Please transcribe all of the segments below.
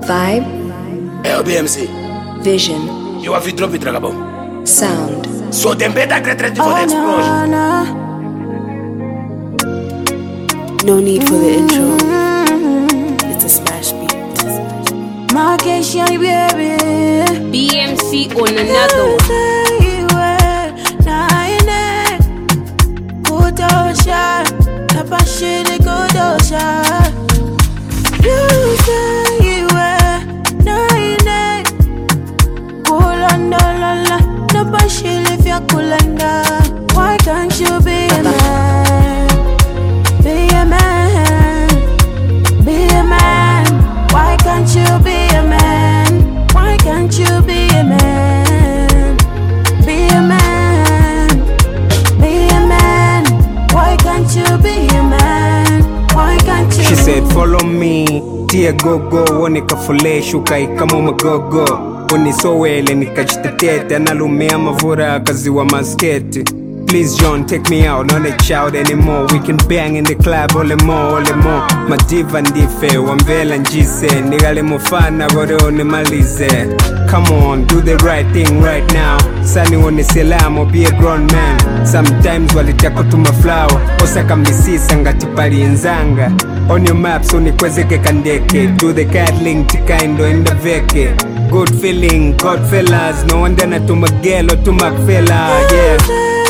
Vibe. BMC. Vision. You have to drop it, Ragabo. Sound. So them better get ready for the explosion. No need for the intro. It's a smash beat. Marquesha, baby. BMC on another one. Why can't you be a man? Be a man. Be a man. Why can't you be a man? Why can't you be a man? Be a man. Be a man. Why can't you be a man? Why can't you? She said follow me, tia gogo, wonika fule shuka kama magogo. Unisowele nikajitetea nalumea mavura kazi wa masketi. Please John, take me out, not a child anymore. We can bang in the club, ole more. Madiva ndife, wambela njise. Nigale mufana, gore onimalize. Come on, do the right thing right now. Sani woniselamo, be a grown man. Sometimes walitako tuma flower. Osaka misisa ngati pali nzanga. On your maps, unikwezeke kandeke. Do the cuddling, tikaindo enda veke. Good feeling, God fellas. No wonder na tumagelo, tumakfela, yeah.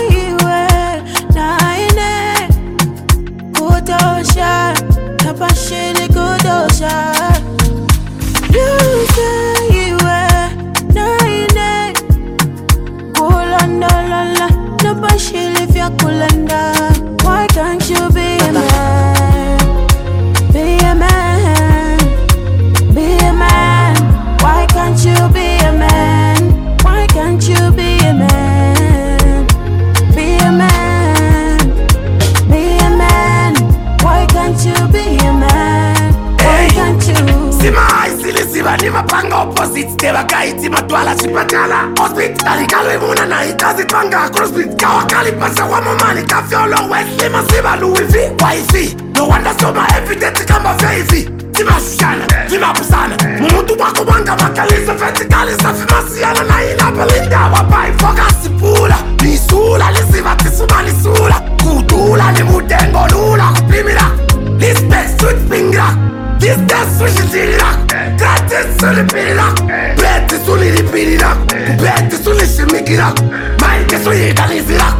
Why can't you be a man? Be a man. Be a man. Why can't you be a man? Why can't you be a man? Be a man. Be a man. Why can't you be a man? Why can't you? Sima isili siba ni mapanga opposite. Deva kaiti matwala chipatala. Hospital kalo imuna na ikazi panga. Crossfit kawakali pasa wa mamani. Kafiolo Wesley masiba Louis V. Wifi. No wonder so my evidence kamba feifi. Sima shushana, sima pusana. Mumutu wako wanga makaliza vertikali. Safi masiana na ina belinda wapai. Fokasi pula, nisula. Lisiva tisuma nisula. Kudula ni mudengo lula kupimila. Respect sweet finger. This dance sushitira. Gratis sulipirira. Beti suliripirira. Beti sulishimikira. Maike suyitalizira.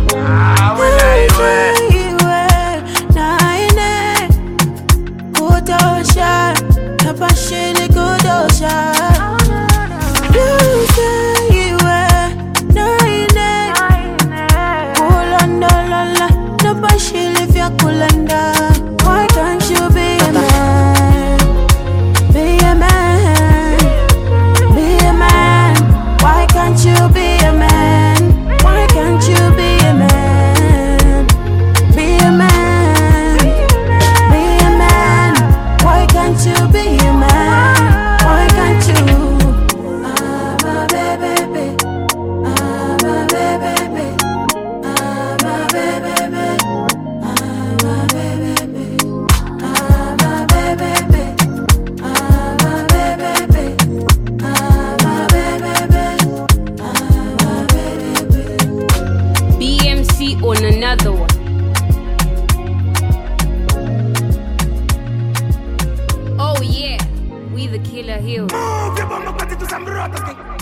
Why can't you be a man? Be a man. Be a man. Why can't you be a man? Why can't you be a man? Be a man. Be a man. Why can't you be a man? Why can't you? I'm a baby. I'm a baby. I'm a baby. I'm a baby. I'm a baby. I'm a baby. I'm a baby. I'm a baby. BMC on another one. Oh yeah, we the killer heroes. Move your bum up to some brothers.